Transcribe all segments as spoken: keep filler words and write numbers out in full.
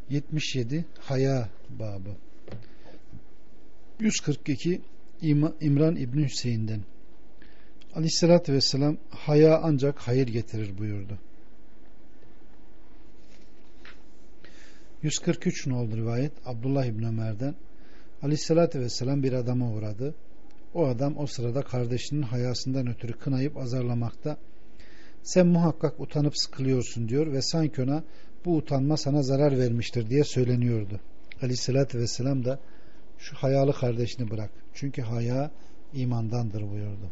yetmiş yedi Haya babı. yüz kırk iki İmran İbni Hüseyin'den Aleyhisselatü Vesselam haya ancak hayır getirir buyurdu. yüz kırk üç nolu rivayet Abdullah İbni Ömer'den Aleyhisselatü Vesselam bir adama uğradı. O adam o sırada kardeşinin hayasından ötürü kınayıp azarlamakta. Sen muhakkak utanıp sıkılıyorsun diyor ve sanki ona bu utanma sana zarar vermiştir diye söyleniyordu. Aleyhisselatü Vesselam da şu hayalı kardeşini bırak. Çünkü haya imandandır buyurdu.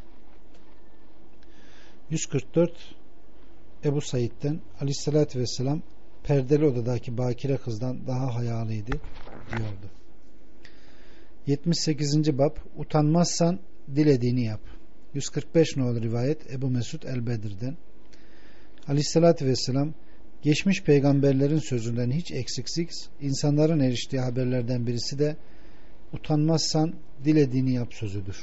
yüz kırk dört Ebu Said'den Aleyhisselatü Vesselam perdeli odadaki bakire kızdan daha hayalıydı diyordu. yetmiş sekizinci bab utanmazsan dilediğini yap. yüz kırk beş nolu rivayet Ebu Mesud el-Bedir'den Aleyhisselatü Vesselam geçmiş peygamberlerin sözünden hiç eksiksiz insanların eriştiği haberlerden birisi de utanmazsan dilediğini yap sözüdür.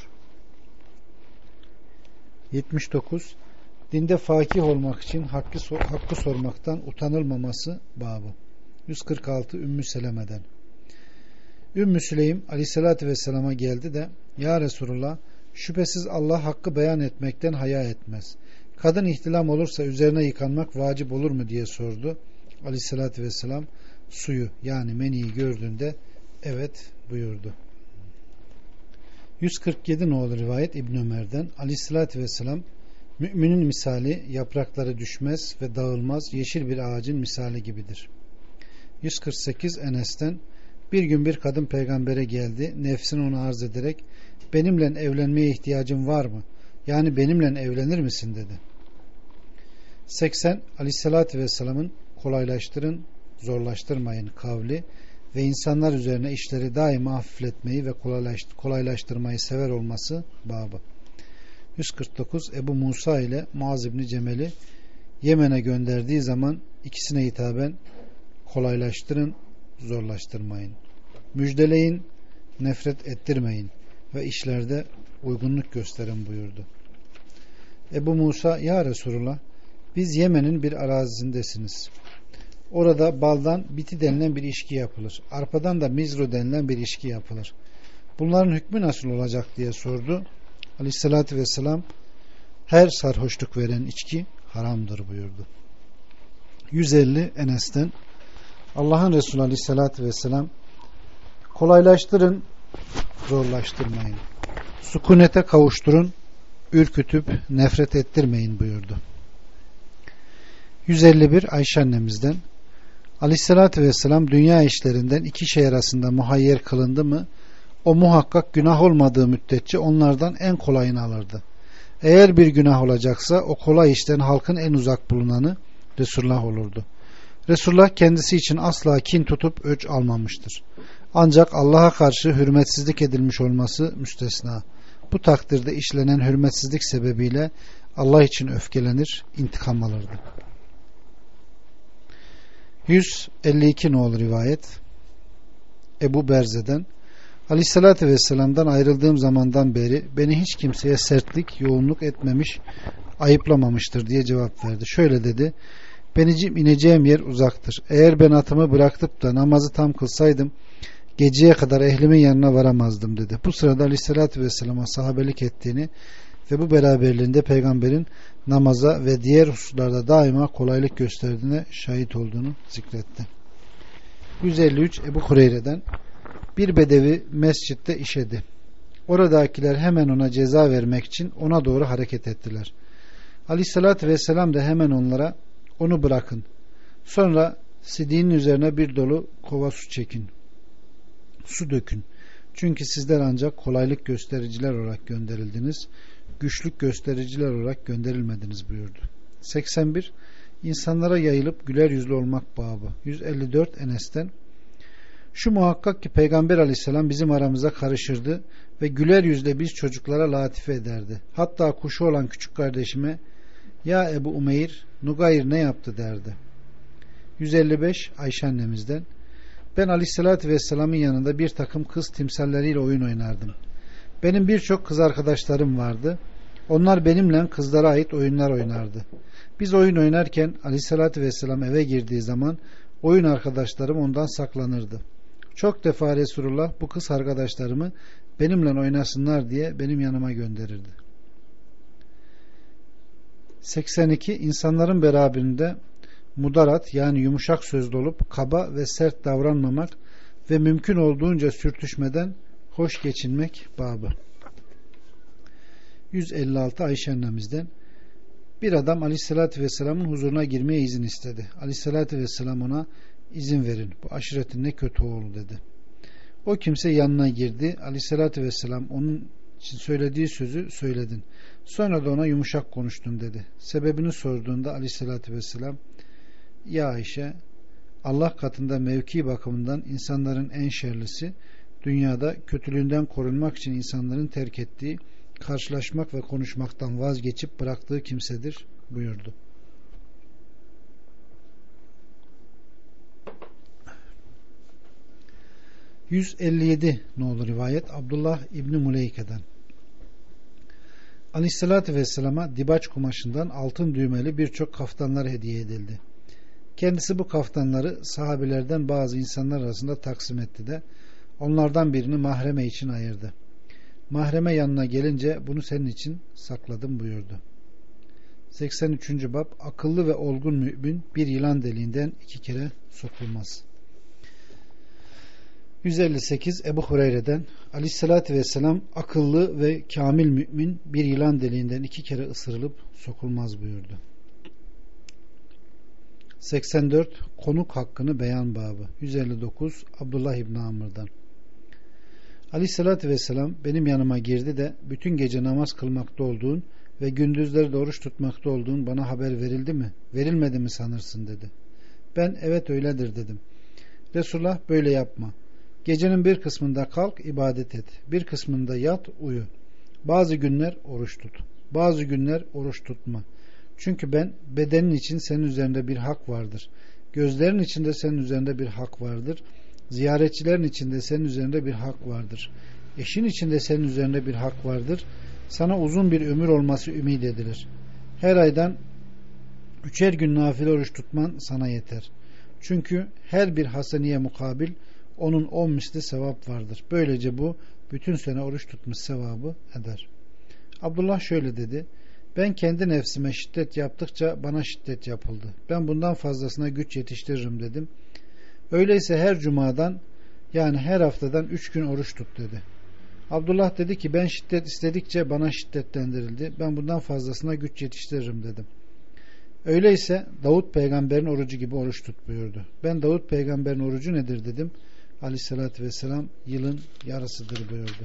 yetmiş dokuz Dinde fakih olmak için hakkı, hakkı sormaktan utanılmaması babı. yüz kırk altı Ümmü Seleme'den Ümmü Süleym Aleyhisselatü Vesselam'a geldi de Ya Resulullah şüphesiz Allah hakkı beyan etmekten haya etmez. Kadın ihtilam olursa üzerine yıkanmak vacip olur mu diye sordu. Aleyhisselatü Vesselam suyu yani meniyi gördüğünde evet buyurdu. yüz kırk yedi nolu rivayet İbn Ömer'den Aleyhisselatü Vesselam müminin misali yaprakları düşmez ve dağılmaz yeşil bir ağacın misali gibidir. yüz kırk sekiz Enes'ten bir gün bir kadın peygambere geldi. Nefsini ona arz ederek benimle evlenmeye ihtiyacın var mı? Yani benimle evlenir misin dedi. seksen Aleyhisselatü Vesselam'ın kolaylaştırın, zorlaştırmayın kavli ve insanlar üzerine işleri daima hafifletmeyi ve kolaylaştırmayı sever olması babı. yüz kırk dokuz Ebu Musa ile Muaz İbni Cemel'i Yemen'e gönderdiği zaman ikisine hitaben kolaylaştırın, zorlaştırmayın. Müjdeleyin, nefret ettirmeyin ve işlerde uygunluk gösterin buyurdu. Ebu Musa ya Resulullah biz Yemen'in bir arazisindesiniz. Orada baldan biti denilen bir içki yapılır. Arpadan da mizro denilen bir içki yapılır. Bunların hükmü nasıl olacak diye sordu. Aleyhissalatü vesselam her sarhoşluk veren içki haramdır buyurdu. yüz elli Enes'ten Allah'ın Resulü Aleyhissalatü vesselam kolaylaştırın, zorlaştırmayın. Sükunete kavuşturun, ürkütüp nefret ettirmeyin buyurdu. yüz elli bir Ayşe annemizden Aleyhissalatü vesselam dünya işlerinden iki şey arasında muhayyer kılındı mı o muhakkak günah olmadığı müddetçe onlardan en kolayını alırdı. Eğer bir günah olacaksa o kolay işten halkın en uzak bulunanı Resulullah olurdu. Resulullah kendisi için asla kin tutup öç almamıştır. Ancak Allah'a karşı hürmetsizlik edilmiş olması müstesna. Bu takdirde işlenen hürmetsizlik sebebiyle Allah için öfkelenir, intikam alırdı. yüz elli iki nolu rivayet Ebu Berze'den Aleyhissalatü Vesselam'dan ayrıldığım zamandan beri beni hiç kimseye sertlik, yoğunluk etmemiş, ayıplamamıştır diye cevap verdi. Şöyle dedi: benim ineceğim yer uzaktır. Eğer ben atımı bıraktıp da namazı tam kılsaydım geceye kadar ehlimin yanına varamazdım dedi. Bu sırada Aleyhissalatü Vesselam'a sahabelik ettiğini ve bu beraberliğinde peygamberin namaza ve diğer hususlarda daima kolaylık gösterdiğine şahit olduğunu zikretti. yüz elli üç Ebu Hureyre'den bir bedevi mescitte işedi. Oradakiler hemen ona ceza vermek için ona doğru hareket ettiler. Aleyhissalatü vesselam da hemen onlara onu bırakın. Sonra sidiğinin üzerine bir dolu kova su çekin. Su dökün. Çünkü sizler ancak kolaylık göstericiler olarak gönderildiniz. Güçlük göstericiler olarak gönderilmediniz buyurdu. seksen bir İnsanlara yayılıp güler yüzlü olmak babı. yüz elli dört Enes'ten şu muhakkak ki Peygamber Aleyhisselam bizim aramıza karışırdı ve güler yüzle biz çocuklara latife ederdi. Hatta kuşu olan küçük kardeşime ya Ebu Umeyr, Nugayr ne yaptı derdi. yüz elli beş Ayşe annemizden ben Aleyhisselatü Vesselam'ın yanında bir takım kız timsalleriyle oyun oynardım. Benim birçok kız arkadaşlarım vardı. Onlar benimle kızlara ait oyunlar oynardı. Biz oyun oynarken Aleyhisselatü Vesselam eve girdiği zaman Oyun arkadaşlarım ondan saklanırdı. Çok defa Resulullah bu kız arkadaşlarımı benimle oynasınlar diye benim yanıma gönderirdi. seksen iki İnsanların beraberinde mudarat yani yumuşak sözlü olup kaba ve sert davranmamak ve mümkün olduğunca sürtüşmeden hoş geçinmek babı. yüz elli altı Ayşe annemizden: bir adam Aleyhisselatü Vesselam'ın huzuruna girmeye izin istedi. Aleyhisselatü Vesselam ona izin verin, bu aşiretin ne kötü oğlu dedi. O kimse yanına girdi. Aleyhisselatü Vesselam onun için söylediği sözü söyledin. Sonra da ona yumuşak konuştun dedi. Sebebini sorduğunda Aleyhisselatü Vesselam, ya Ayşe, Allah katında mevki bakımından insanların en şerlisi, dünyada kötülüğünden korunmak için insanların terk ettiği, karşılaşmak ve konuşmaktan vazgeçip bıraktığı kimsedir buyurdu. yüz elli yedi nolu rivayet Abdullah İbni Muleyke'den: Aleyhisselatü Vesselam'a dibaç kumaşından altın düğmeli birçok kaftanlar hediye edildi. Kendisi bu kaftanları sahabelerden bazı insanlar arasında taksim etti de onlardan birini mahreme için ayırdı. Mahreme yanına gelince bunu senin için sakladım buyurdu. seksen üçüncü bab Akıllı ve olgun mümin bir yılan deliğinden iki kere sokulmaz. yüz elli sekiz Ebu Hureyre'den: Aleyhisselatü Vesselam akıllı ve kamil mümin bir yılan deliğinden iki kere ısırılıp sokulmaz buyurdu. seksen dört Konuk hakkını beyan babı. yüz elli dokuz Abdullah İbni Amr'dan: Aleyhisselatü Vesselam benim yanıma girdi de bütün gece namaz kılmakta olduğun ve gündüzleri de oruç tutmakta olduğun bana haber verildi mi, verilmedi mi sanırsın dedi. Ben evet öyledir dedim. Resulullah böyle yapma. Gecenin bir kısmında kalk ibadet et. Bir kısmında yat uyu. Bazı günler oruç tut. Bazı günler oruç tutma. Çünkü ben bedenin için senin üzerinde bir hak vardır. Gözlerin içinde senin üzerinde bir hak vardır. Ziyaretçilerin içinde senin üzerinde bir hak vardır. Eşin içinde senin üzerinde bir hak vardır. Sana uzun bir ömür olması ümit edilir. Her aydan üçer gün nafile oruç tutman sana yeter. Çünkü her bir haseniye mukabil onun on misli sevap vardır. Böylece bu bütün sene oruç tutmuş sevabı eder. Abdullah şöyle dedi: ben kendi nefsime şiddet yaptıkça bana şiddet yapıldı. Ben bundan fazlasına güç yetiştiririm dedim. Öyleyse her cumadan yani her haftadan üç gün oruç tut dedi. Abdullah dedi ki ben şiddet istedikçe bana şiddetlendirildi. Ben bundan fazlasına güç yetiştiririm dedim. Öyleyse Davut peygamberin orucu gibi oruç tut buyurdu. Ben Davut peygamberin orucu nedir dedim. Aleyhissalatü vesselam yılın yarısıdır buyurdu.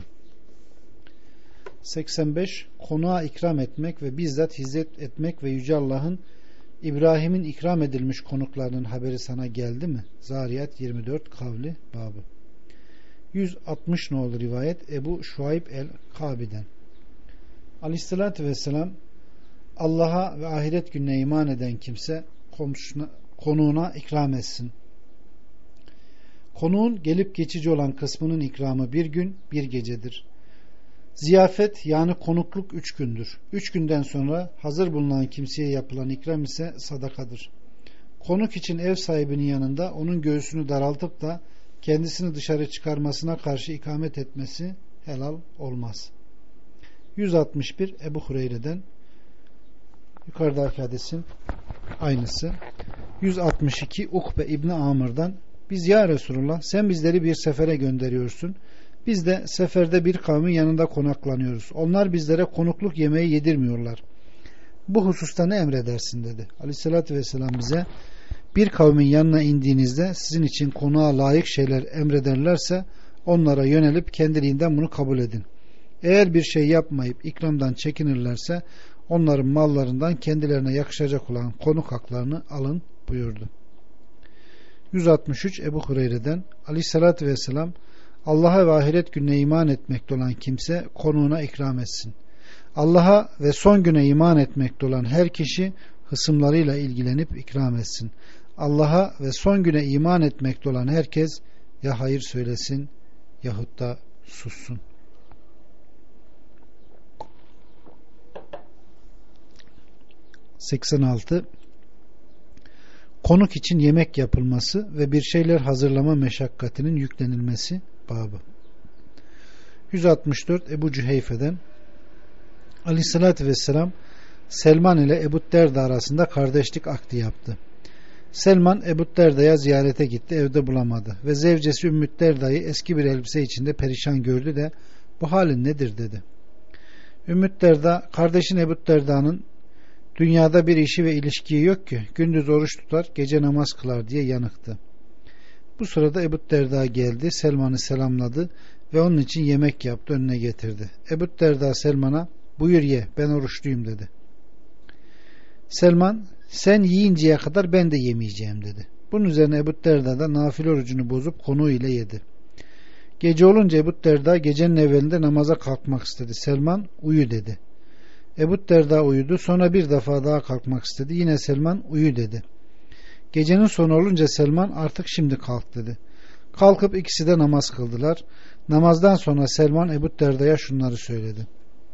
seksen beş Konuğa ikram etmek ve bizzat hizmet etmek ve Yüce Allah'ın İbrahim'in ikram edilmiş konuklarının haberi sana geldi mi? Zariyat yirmi dört kavli babı. yüz altmış nolu rivayet Ebu Şuayb el-Kabi'den: Aleyhissalatü vesselam Allah'a ve ahiret gününe iman eden kimse komşuna, konuğuna ikram etsin. Konuğun gelip geçici olan kısmının ikramı bir gün bir gecedir. Ziyafet yani konukluk üç gündür. Üç günden sonra hazır bulunan kimseye yapılan ikram ise sadakadır. Konuk için ev sahibinin yanında onun göğsünü daraltıp da kendisini dışarı çıkarmasına karşı ikamet etmesi helal olmaz. yüz altmış bir Ebu Hureyre'den, yukarıdaki hadisin aynısı. yüz altmış iki Ukbe İbni Amr'dan: biz ya Resulullah sen bizleri bir sefere gönderiyorsun. Biz de seferde bir kavmin yanında konaklanıyoruz. Onlar bizlere konukluk yemeği yedirmiyorlar. Bu hususta ne emredersin dedi. Aleyhissalatü vesselam bize bir kavmin yanına indiğinizde sizin için konuğa layık şeyler emrederlerse onlara yönelip kendiliğinden bunu kabul edin. Eğer bir şey yapmayıp ikramdan çekinirlerse onların mallarından kendilerine yakışacak olan konuk haklarını alın buyurdu. yüz altmış üç Ebu Hureyre'den: Aleyhissalatü vesselam Allah'a ve ahiret gününe iman etmekte olan kimse konuğuna ikram etsin. Allah'a ve son güne iman etmekte olan her kişi hısımlarıyla ilgilenip ikram etsin. Allah'a ve son güne iman etmekte olan herkes ya hayır söylesin yahut da sussun. seksen altı konuk için yemek yapılması ve bir şeyler hazırlama meşakkatinin yüklenilmesi babı. yüz altmış dört Ebu Cüheyfe'den Aleyhisselatü Vesselam Selman ile Ebu Derda arasında kardeşlik akdi yaptı. Selman Ebu Derda'ya ziyarete gitti, evde bulamadı ve zevcesi Ümmü Derda'yı eski bir elbise içinde perişan gördü de bu halin nedir dedi. Ümmü Derda, kardeşin Ebu Derda'nın dünyada bir işi ve ilişkiyi yok ki gündüz oruç tutar, gece namaz kılar diye yanıktı. Bu sırada Ebu Derda geldi, Selman'ı selamladı ve onun için yemek yaptı, önüne getirdi. Ebu Derda Selman'a buyur ye, ben oruçluyum dedi. Selman sen yiyinceye kadar ben de yemeyeceğim dedi. Bunun üzerine Ebu Derda da nafile orucunu bozup konuğu ile yedi. Gece olunca Ebu Derda gecenin evvelinde namaza kalkmak istedi. Selman uyu dedi. Ebu Derda uyudu. Sonra bir defa daha kalkmak istedi. Yine Selman uyu dedi. Gecenin sonu olunca Selman artık şimdi kalk dedi. Kalkıp ikisi de namaz kıldılar. Namazdan sonra Selman Ebu Derda'ya şunları söyledi.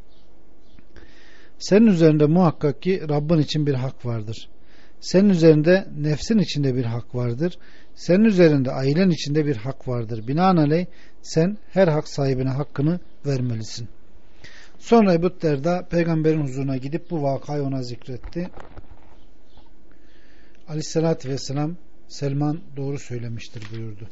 Senin üzerinde muhakkak ki Rabbin için bir hak vardır. Senin üzerinde nefsin içinde bir hak vardır. Senin üzerinde ailen içinde bir hak vardır. Binaenaleyh sen her hak sahibine hakkını vermelisin. Sonra Ebu Derda peygamberin huzuruna gidip bu vakayı ona zikretti. Aleyhissalatü vesselam Selman doğru söylemiştir buyurdu.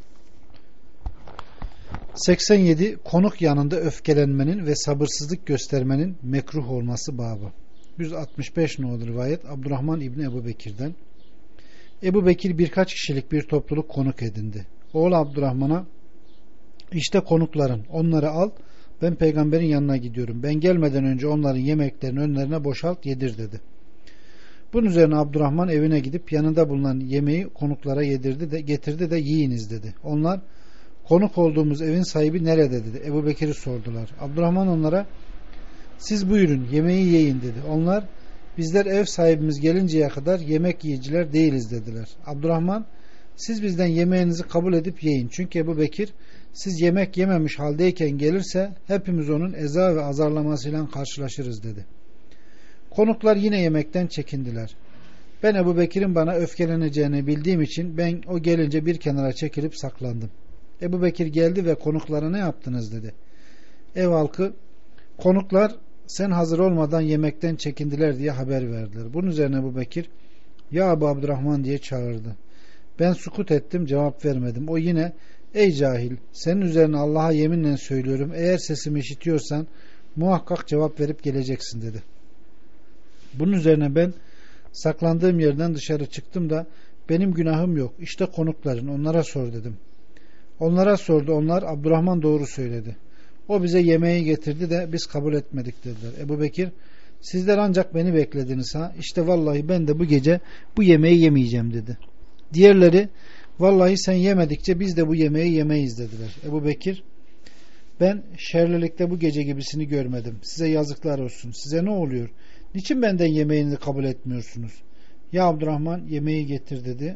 seksen yedi Konuk yanında öfkelenmenin ve sabırsızlık göstermenin mekruh olması babı. yüz altmış beş nolu rivayet Abdurrahman İbni Ebu Bekir'den. Ebu Bekir birkaç kişilik bir topluluk konuk edindi. Oğlu Abdurrahman'a işte konukların, onları al, ben peygamberin yanına gidiyorum. Ben gelmeden önce onların yemeklerini önlerine boşalt, yedir dedi. Bunun üzerine Abdurrahman evine gidip yanında bulunan yemeği konuklara yedirdi de getirdi de yiyiniz dedi. Onlar konuk olduğumuz evin sahibi nerede dedi. Ebu Bekir'i sordular. Abdurrahman onlara siz buyurun yemeği yiyin dedi. Onlar bizler ev sahibimiz gelinceye kadar yemek yiyiciler değiliz dediler. Abdurrahman siz bizden yemeğinizi kabul edip yiyin. Çünkü Ebu Bekir siz yemek yememiş haldeyken gelirse hepimiz onun eza ve azarlamasıyla karşılaşırız dedi. Konuklar yine yemekten çekindiler. Ben Ebu Bekir'in bana öfkeleneceğini bildiğim için ben o gelince bir kenara çekilip saklandım. Ebu Bekir geldi ve konuklara ne yaptınız dedi. Ev halkı konuklar sen hazır olmadan yemekten çekindiler diye haber verdiler. Bunun üzerine Ebu Bekir ya Ebu Abdurrahman diye çağırdı. Ben sukut ettim, cevap vermedim. O yine ey cahil senin üzerine Allah'a yeminle söylüyorum eğer sesimi işitiyorsan muhakkak cevap verip geleceksin dedi. Bunun üzerine ben saklandığım yerden dışarı çıktım da benim günahım yok. İşte konukların onlara sor dedim. Onlara sordu. Onlar Abdurrahman doğru söyledi. O bize yemeği getirdi de biz kabul etmedik dediler. Ebu Bekir sizler ancak beni beklediniz ha. İşte vallahi ben de bu gece bu yemeği yemeyeceğim dedi. Diğerleri vallahi sen yemedikçe biz de bu yemeği yemeyiz dediler. Ebu Bekir ben şerlilikte bu gece gibisini görmedim. Size yazıklar olsun. Size ne oluyor? Niçin benden yemeğini kabul etmiyorsunuz? Ya Abdurrahman yemeği getir dedi.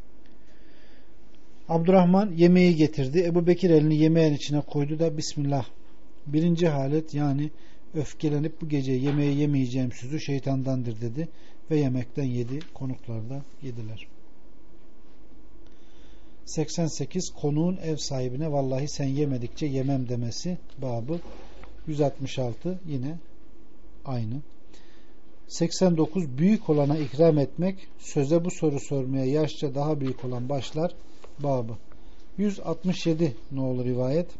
Abdurrahman yemeği getirdi. Ebu Bekir elini yemeğin içine koydu da Bismillah. Birinci halet yani öfkelenip bu gece yemeği yemeyeceğim sözü şeytandandır dedi ve yemekten yedi. Konuklar da yediler. seksen sekiz Konuğun ev sahibine vallahi sen yemedikçe yemem demesi babı. yüz altmış altı yine aynı. seksen dokuz Büyük olana ikram etmek söze bu soru sormaya yaşça daha büyük olan başlar babı. yüz altmış yedi nolu rivayet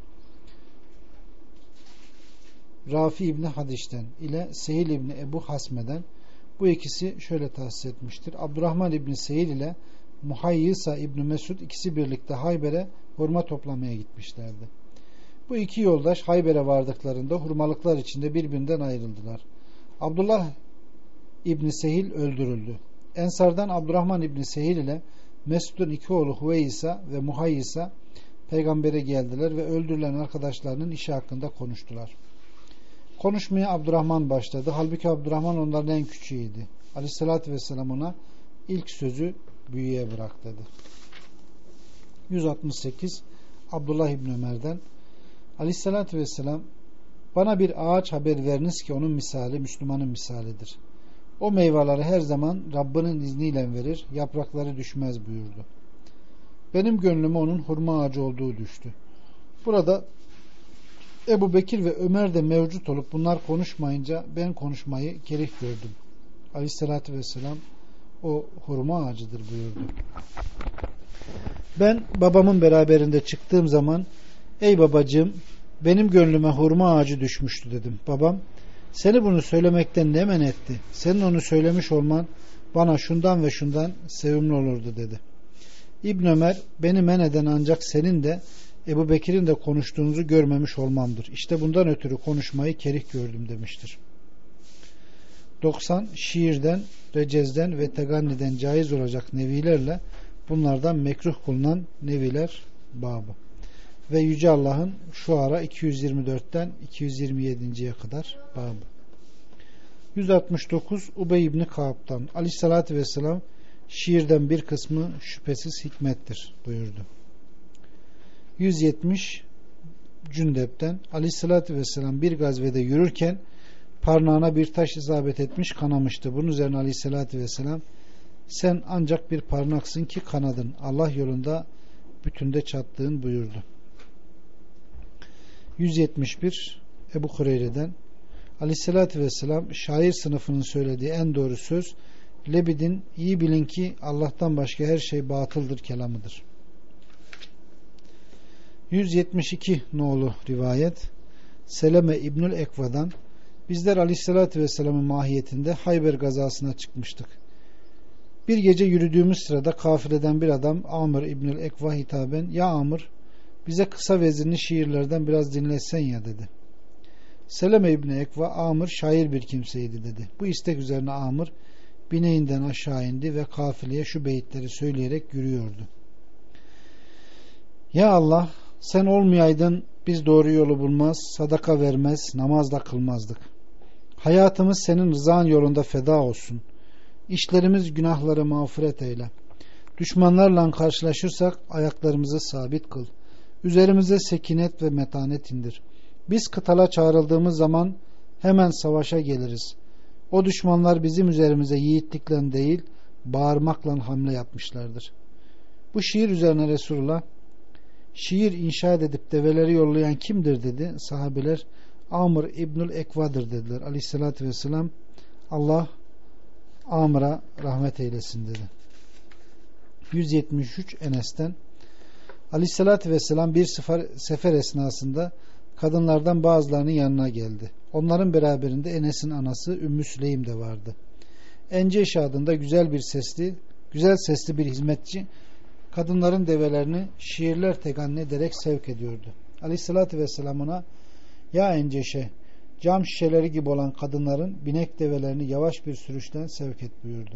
Rafi İbni Hadiş'ten ile Sehil İbni Ebu Hasme'den bu ikisi şöyle tahsis etmiştir. Abdurrahman İbni Sehil ile Muhayyisa İbni Mesud ikisi birlikte Hayber'e hurma toplamaya gitmişlerdi. Bu iki yoldaş Hayber'e vardıklarında hurmalıklar içinde birbirinden ayrıldılar. Abdullah İbni Sehil öldürüldü. Ensardan Abdurrahman İbni Sehil ile Mesud'un iki oğlu Hüveysa ve Muhayyisa peygambere geldiler ve öldürülen arkadaşlarının işi hakkında konuştular. Konuşmaya Abdurrahman başladı. Halbuki Abdurrahman onların en küçüğüydü. Aleyhissalatü vesselam ona ilk sözü büyüğe bırak dedi. yüz altmış sekiz Abdullah İbni Ömer'den Aleyhissalatü vesselam bana bir ağaç haber veriniz ki onun misali Müslümanın misalidir. O meyveleri her zaman Rabbinin izniyle verir, yaprakları düşmez buyurdu. Benim gönlüme onun hurma ağacı olduğu düştü. Burada Ebu Bekir ve Ömer de mevcut olup bunlar konuşmayınca ben konuşmayı kerih gördüm. Aleyhissalatü vesselam o hurma ağacıdır buyurdu. Ben babamın beraberinde çıktığım zaman ey babacığım benim gönlüme hurma ağacı düşmüştü dedim. Babam seni bunu söylemekten ne men etti? Senin onu söylemiş olman bana şundan ve şundan sevimli olurdu dedi. İbn Ömer beni men eden ancak senin de Ebu Bekir'in de konuştuğunuzu görmemiş olmamdır. İşte bundan ötürü konuşmayı kerih gördüm demiştir. doksan Şiirden, recezden ve teganniden caiz olacak nevilerle bunlardan mekruh kılınan neviler babı. Ve Yüce Allah'ın Şuara iki yüz yirmi dörtten iki yüz yirmi yediye kadar babı. yüz altmış dokuz Ubey İbni Kaab'dan Aleyhisselatü Vesselam şiirden bir kısmı şüphesiz hikmettir buyurdu. yüz yetmiş Cündep'ten Aleyhisselatü Vesselam bir gazvede yürürken parnağına bir taş isabet etmiş, kanamıştı. Bunun üzerine Aleyhisselatü Vesselam sen ancak bir parnaksın ki kanadın. Allah yolunda bütünde çattığın buyurdu. yüz yetmiş bir Ebu Hureyre'den Aleyhisselatü Vesselam şair sınıfının söylediği en doğru söz Lebid'in iyi bilin ki Allah'tan başka her şey batıldır kelamıdır. yüz yetmiş iki nolu rivayet Seleme İbnül Ekva'dan bizler Aleyhisselatü Vesselam'ın mahiyetinde Hayber gazasına çıkmıştık. Bir gece yürüdüğümüz sırada kafileden bir adam Amr İbnül Ekva hitaben ya Amr bize kısa vezinli şiirlerden biraz dinletsen ya dedi. Seleme İbni Ekva Amr şair bir kimseydi dedi. Bu istek üzerine Amr bineğinden aşağı indi ve kafileye şu beyitleri söyleyerek yürüyordu. Ya Allah sen olmayaydın biz doğru yolu bulmaz, sadaka vermez, namaz da kılmazdık. Hayatımız senin rızan yolunda feda olsun. İşlerimiz günahları mağfiret eyle. Düşmanlarla karşılaşırsak ayaklarımızı sabit kıl. Üzerimize sekinet ve metanet indir. Biz kıtala çağrıldığımız zaman hemen savaşa geliriz. O düşmanlar bizim üzerimize yiğitlikle değil, bağırmakla hamle yapmışlardır. Bu şiir üzerine Resulullah şiir inşa edip develeri yollayan kimdir dedi. Sahabeler Amr İbnül Ekva'dır dediler. Aleyhissalatü vesselam Allah Amr'a rahmet eylesin dedi. yüz yetmiş üç Enes'ten Aleyhissalatü vesselam bir sefer, sefer esnasında kadınlardan bazılarının yanına geldi. Onların beraberinde Enes'in anası Ümmü Süleym de vardı. Enceş adında güzel bir sesli, güzel sesli bir hizmetçi kadınların develerini şiirler teganni ederek sevk ediyordu. Aleyhissalatü vesselam ona ya Enceş'e cam şişeleri gibi olan kadınların binek develerini yavaş bir sürüşten sevk et buyurdu.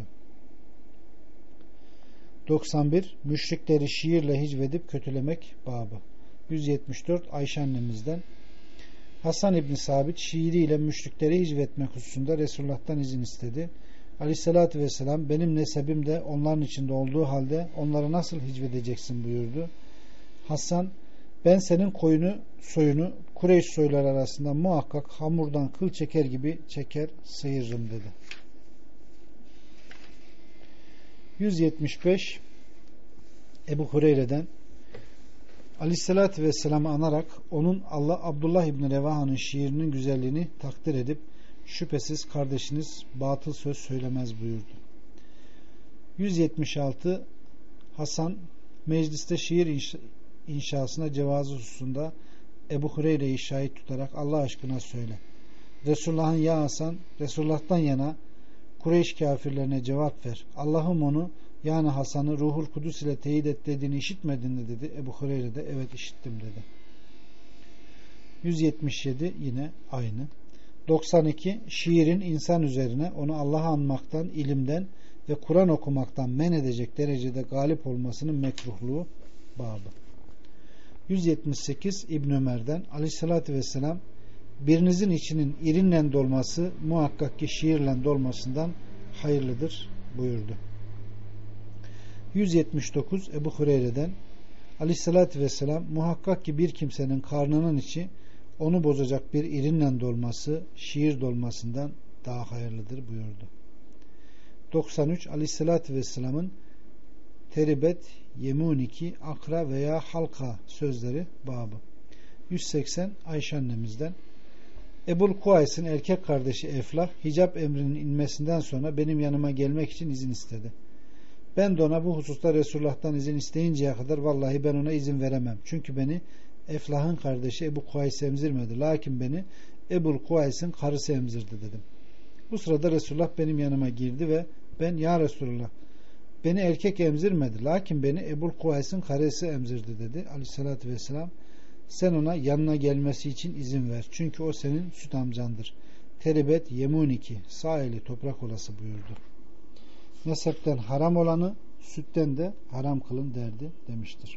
doksan bir Müşrikleri şiirle hicvedip kötülemek babı. yüz yetmiş dört Ayşe annemizden Hasan İbni Sabit şiiriyle müşrikleri hicvetmek hususunda Resulullah'tan izin istedi. Aleyhissalatü vesselam benim nesebim de onların içinde olduğu halde onları nasıl hicvedeceksin buyurdu. Hasan ben senin koyunu soyunu Kureyş soyları arasında muhakkak hamurdan kıl çeker gibi çeker sıyırırım dedi. yüz yetmiş beş Ebu Hureyre'den Aleyhissalatü vesselam'ı anarak onun Allah Abdullah İbni Revaha'nın şiirinin güzelliğini takdir edip şüphesiz kardeşiniz batıl söz söylemez buyurdu. yüz yetmiş altı Hasan mecliste şiir inşa, inşasına cevazı hususunda Ebu Hureyre'yi şahit tutarak Allah aşkına söyle. Resulullah'ın ya Hasan Resulullah'tan yana Kureyş kafirlerine cevap ver. Allah'ım onu yani Hasan'ı Ruhul Kudüs ile teyit et dediğini işitmedin mi dedi. Ebu Hureyre de evet işittim dedi. yüz yetmiş yedi yine aynı. doksan iki Şiirin insan üzerine onu Allah'a anmaktan, ilimden ve Kur'an okumaktan men edecek derecede galip olmasının mekruhluğu babı. yüz yetmiş sekiz İbn Ömer'den Aleyhissalatü vesselam birinizin içinin irinle dolması muhakkak ki şiirle dolmasından hayırlıdır buyurdu. yüz yetmiş dokuz Ebu Hureyre'den Aleyhissalatü vesselam muhakkak ki bir kimsenin karnının içi onu bozacak bir irinle dolması şiir dolmasından daha hayırlıdır buyurdu. doksan üç Aleyhisselatü Vesselam'ın teribet, yemuniki, akra veya halka sözleri babı. yüz seksen Ayşe annemizden Ebul Kuays'ın erkek kardeşi Eflah hicap emrinin inmesinden sonra benim yanıma gelmek için izin istedi. Ben de ona bu hususta Resulullah'tan izin isteyinceye kadar vallahi ben ona izin veremem. Çünkü beni Eflah'ın kardeşi Ebu Kuays emzirmedi. Lakin beni Ebul Kuays'ın karısı emzirdi dedim. Bu sırada Resulullah benim yanıma girdi ve ben ya Resulullah beni erkek emzirmedi. Lakin beni Ebul Kuays'ın karısı emzirdi dedi. Aleyhissalatü vesselam sen ona yanına gelmesi için izin ver. Çünkü o senin süt amcandır. Teribet yemuniki sağ eli toprak olası buyurdu. Nesepten haram olanı sütten de haram kılın derdi demiştir.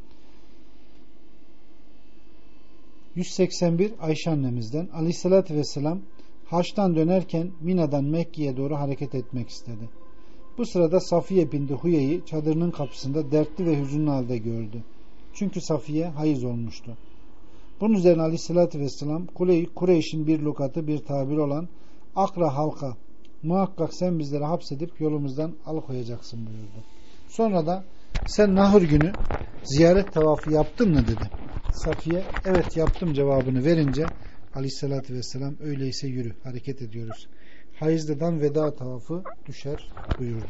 yüz seksen bir Ayşe annemizden Aleyhisselatü Vesselam haçtan dönerken Mina'dan Mekke'ye doğru hareket etmek istedi. Bu sırada Safiye binti Huye'yi çadırının kapısında dertli ve hüzünlü halde gördü. Çünkü Safiye hayız olmuştu. Bunun üzerine Aleyhisselatü Vesselam Kureyş'in bir lukatı bir tabir olan akra halka muhakkak sen bizleri hapsedip yolumuzdan alıkoyacaksın buyurdu. Sonra da sen nahır günü ziyaret tavafı yaptın mı dedi. Safiye evet yaptım cevabını verince Aleyhisselatü Vesselam öyleyse yürü hareket ediyoruz. Hayızlıdan veda tavafı düşer buyurdu.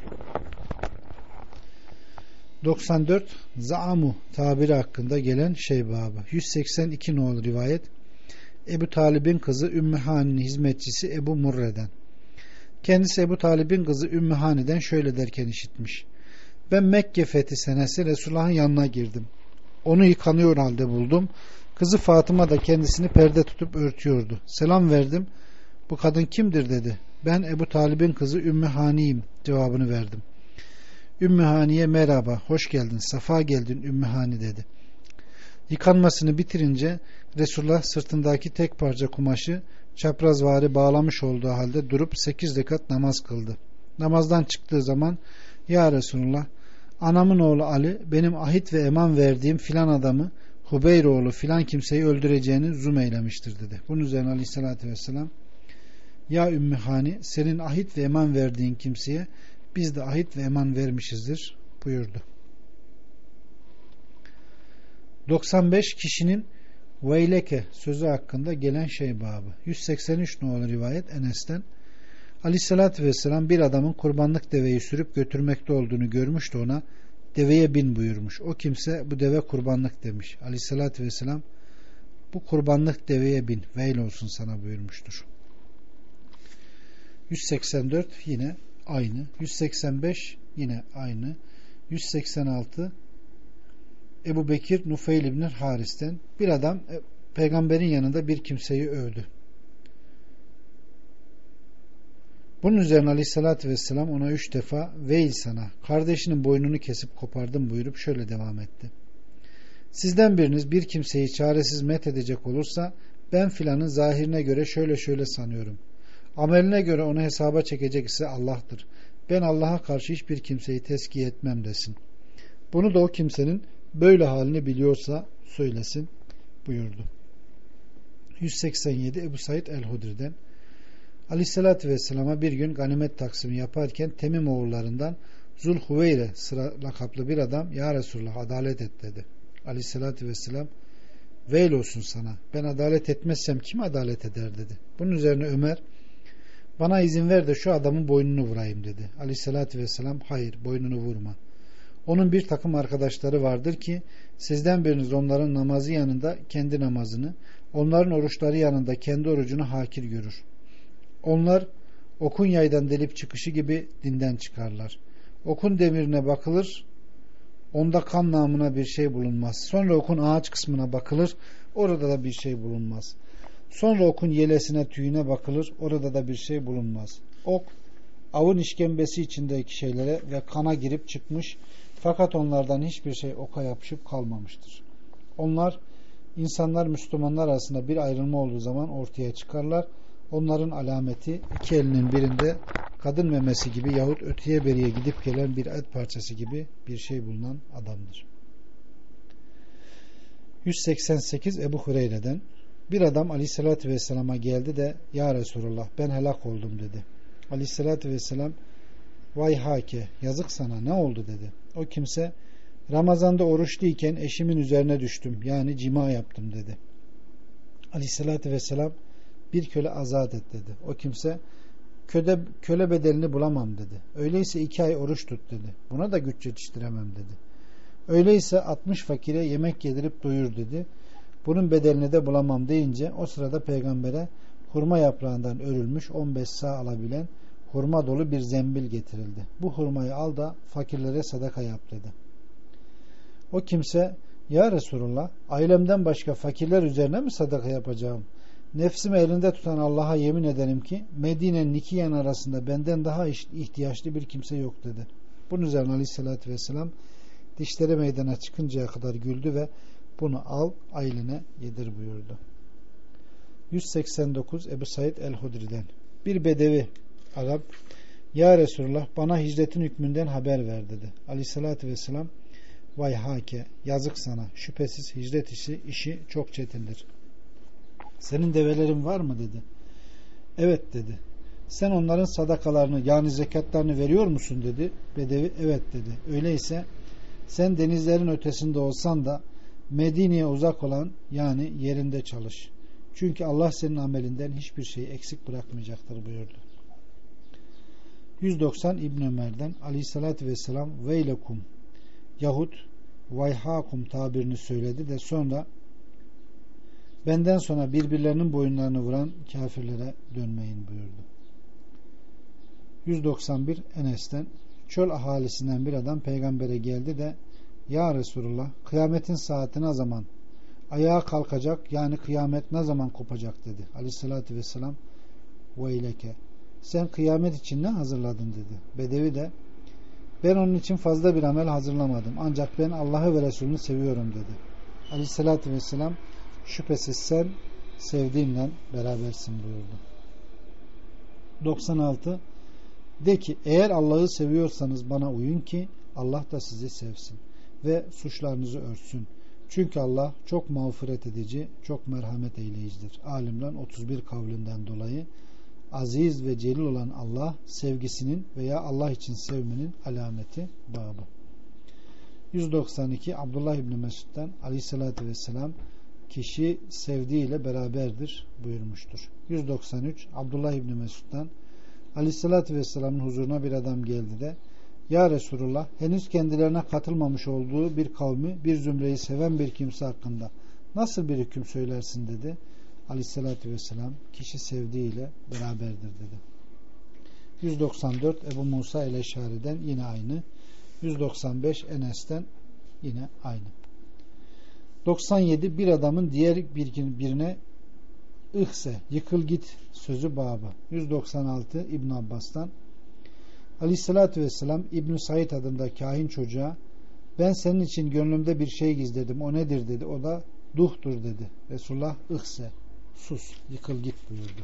doksan dört Zaamu tabiri hakkında gelen şey babı. yüz seksen iki nolu rivayet Ebu Talib'in kızı Ümmü Hani'nin hizmetçisi Ebu Murre'den. Kendisi Ebu Talib'in kızı Ümmü Hani'den şöyle derken işitmiş. Ben Mekke fethi senesi Resulullah'ın yanına girdim. Onu yıkanıyor halde buldum. Kızı Fatıma da kendisini perde tutup örtüyordu. Selam verdim. Bu kadın kimdir dedi. Ben Ebu Talib'in kızı Ümmü Hani'yim cevabını verdim. Ümmü Hani'ye merhaba, hoş geldin, safa geldin Ümmü Hani dedi. Yıkanmasını bitirince Resulullah sırtındaki tek parça kumaşı çaprazvari bağlamış olduğu halde durup sekiz rekat namaz kıldı. Namazdan çıktığı zaman ya Resulullah anamın oğlu Ali benim ahit ve eman verdiğim filan adamı Hubeyr oğlu filan kimseyi öldüreceğini zum eylemiştir dedi. Bunun üzerine Aleyhisselatü Vesselam ya Ümmü Hani senin ahit ve eman verdiğin kimseye biz de ahit ve eman vermişizdir buyurdu. doksan beş kişinin veyleke sözü hakkında gelen şey babı. yüz seksen üç nolu rivayet Enes'ten Aleyhisselatü Vesselam bir adamın kurbanlık deveyi sürüp götürmekte olduğunu görmüş de ona deveye bin buyurmuş. O kimse bu deve kurbanlık demiş. Aleyhisselatü Vesselam bu kurbanlık deveye bin veyl olsun sana buyurmuştur. yüz seksen dört yine aynı. yüz seksen beş yine aynı. yüz seksen altı Ebu Bekir Nufeyl İbni Haris'ten bir adam peygamberin yanında bir kimseyi övdü. Bunun üzerine Aleyhisselatü Vesselam ona üç defa veil sana kardeşinin boynunu kesip kopardım buyurup şöyle devam etti. Sizden biriniz bir kimseyi çaresiz met edecek olursa ben filanın zahirine göre şöyle şöyle sanıyorum. Ameline göre onu hesaba çekecek ise Allah'tır. Ben Allah'a karşı hiçbir kimseyi tezkiye etmem desin. Bunu da o kimsenin böyle halini biliyorsa söylesin buyurdu. yüz seksen yedi Ebu Said el-Hudri'den Aleyhisselatü Vesselam'a bir gün ganimet taksimi yaparken Temim oğullarından Zulhuveyre sıra lakaplı bir adam ya Resulullah adalet et dedi. Aleyhisselatü Vesselam veil olsun sana ben adalet etmezsem kim adalet eder dedi. Bunun üzerine Ömer bana izin ver de şu adamın boynunu vurayım dedi. Aleyhissalatü vesselam hayır boynunu vurma. Onun bir takım arkadaşları vardır ki sizden biriniz onların namazı yanında kendi namazını, onların oruçları yanında kendi orucunu hakir görür. Onlar okun yaydan delip çıkışı gibi dinden çıkarlar. Okun demirine bakılır, onda kan namına bir şey bulunmaz. Sonra okun ağaç kısmına bakılır, orada da bir şey bulunmaz. Sonra okun yelesine tüyüne bakılır, orada da bir şey bulunmaz. Ok, avın işkembesi içindeki şeylere ve kana girip çıkmış, fakat onlardan hiçbir şey oka yapışıp kalmamıştır. Onlar, insanlar Müslümanlar arasında bir ayrılma olduğu zaman ortaya çıkarlar. Onların alameti iki elinin birinde kadın memesi gibi yahut öteye beriye gidip gelen bir et parçası gibi bir şey bulunan adamdır. yüz seksen sekiz Ebu Hureyre'den bir adam Aleyhisselatü Vesselam'a geldi de ya Resulullah ben helak oldum dedi. Aleyhisselatü Vesselam Vay hake, yazık sana, ne oldu dedi. O kimse, Ramazan'da oruçluyken eşimin üzerine düştüm, yani cima yaptım dedi. Aleyhissalatü vesselam, bir köle azat et dedi. O kimse, köle, köle bedelini bulamam dedi. Öyleyse iki ay oruç tut dedi. Buna da güç yetiştiremem dedi. Öyleyse altmış fakire yemek yedirip doyur dedi. Bunun bedelini de bulamam deyince o sırada peygambere hurma yaprağından örülmüş on beş sağ alabilen hurma dolu bir zembil getirildi. Bu hurmayı al da fakirlere sadaka yap dedi. O kimse, ya Resulullah, ailemden başka fakirler üzerine mi sadaka yapacağım? Nefsimi elinde tutan Allah'a yemin ederim ki Medine'nin iki yan arasında benden daha ihtiyaçlı bir kimse yok dedi. Bunun üzerine Aleyhisselatü Vesselam dişleri meydana çıkıncaya kadar güldü ve bunu al ailene yedir buyurdu. yüz seksen dokuz Ebu Said el-Hudri'den bir bedevi Arap, ya Resulullah, bana hicretin hükmünden haber ver dedi. Aleyhissalatü vesselam, vay hake, yazık sana, şüphesiz hicret işi, işi çok çetindir. Senin develerin var mı dedi. Evet dedi. Sen onların sadakalarını, yani zekatlarını veriyor musun dedi. Bedevi evet dedi. Öyleyse sen denizlerin ötesinde olsan da Medine'ye uzak olan, yani yerinde çalış. Çünkü Allah senin amelinden hiçbir şeyi eksik bırakmayacaktır buyurdu. yüz doksan İbn Ömer'den Aleyhissalatü vesselam veylekum yahut vayhakum tabirini söyledi de sonra benden sonra birbirlerinin boyunlarını vuran kafirlere dönmeyin buyurdu. yüz doksan bir Enes'ten çöl ahalisinden bir adam peygambere geldi de ya Resulullah, kıyametin saati ne zaman ayağa kalkacak, yani kıyamet ne zaman kopacak dedi. Aleyhissalatü vesselam veyleke, sen kıyamet için ne hazırladın dedi. Bedevi de ben onun için fazla bir amel hazırlamadım, ancak ben Allah'ı ve Resulünü seviyorum dedi. Aleyhissalatü vesselam şüphesiz sen sevdiğinle berabersin buyurdu. doksan altı De ki, eğer Allah'ı seviyorsanız bana uyun ki Allah da sizi sevsin ve suçlarınızı örtsün. Çünkü Allah çok mağfiret edici, çok merhamet eyleyicidir. Alimran otuz bir kavlinden dolayı aziz ve celil olan Allah sevgisinin veya Allah için sevmenin alameti babı. yüz doksan iki Abdullah İbni Mesud'dan Aleyhisselatü Vesselam kişi sevdiğiyle beraberdir buyurmuştur. yüz doksan üç Abdullah İbni Mesud'dan Aleyhisselatü Vesselam'ın huzuruna bir adam geldi de ya Resulullah, henüz kendilerine katılmamış olduğu bir kavmi, bir zümreyi seven bir kimse hakkında nasıl bir hüküm söylersin dedi. Aleyhissalatü vesselam kişi sevdiğiyle beraberdir dedi. yüz doksan dört Ebu Musa el-Eşari'den yine aynı. yüz doksan beş Enes'ten yine aynı. doksan yedi Bir adamın diğer birine ihse, yıkıl git sözü babı. yüz doksan altı İbn Abbas'tan Aleyhissalatü vesselam İbn-i Said adında kahin çocuğa ben senin için gönlümde bir şey gizledim, o nedir dedi. O da duhtur dedi. Resulullah ihse, sus, yıkıl git buyurdu.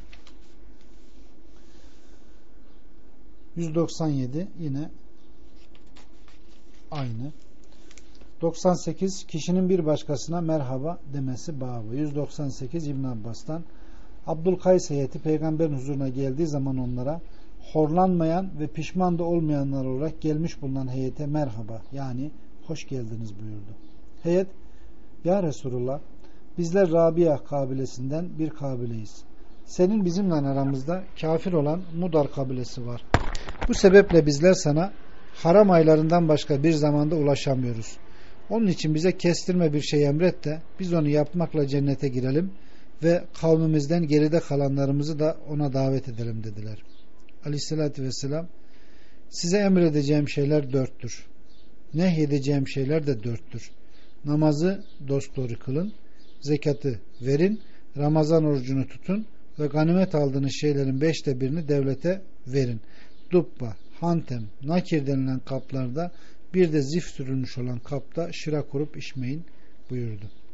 yüz doksan yedi yine aynı. doksan sekiz Kişinin bir başkasına merhaba demesi babı. yüz doksan sekiz İbn Abbas'tan Abdülkays heyeti peygamberin huzuruna geldiği zaman onlara horlanmayan ve pişman da olmayanlar olarak gelmiş bulunan heyete merhaba, yani hoş geldiniz buyurdu. Heyet, ya Resulullah, bizler Rabia kabilesinden bir kabileyiz. Senin bizimle aramızda kafir olan Mudar kabilesi var. Bu sebeple bizler sana haram aylarından başka bir zamanda ulaşamıyoruz. Onun için bize kestirme bir şey emret de biz onu yapmakla cennete girelim ve kavmimizden geride kalanlarımızı da ona davet edelim dediler. Aleyhissalatü vesselam size emredeceğim şeyler dörttür. Nehyedeceğim şeyler de dörttür. Namazı dosdoğru kılın, zekatı verin, Ramazan orucunu tutun ve ganimet aldığınız şeylerin beşte birini devlete verin. Dubba, hantem, nakir denilen kaplarda bir de zif sürülmüş olan kapta şıra kurup içmeyin buyurdu.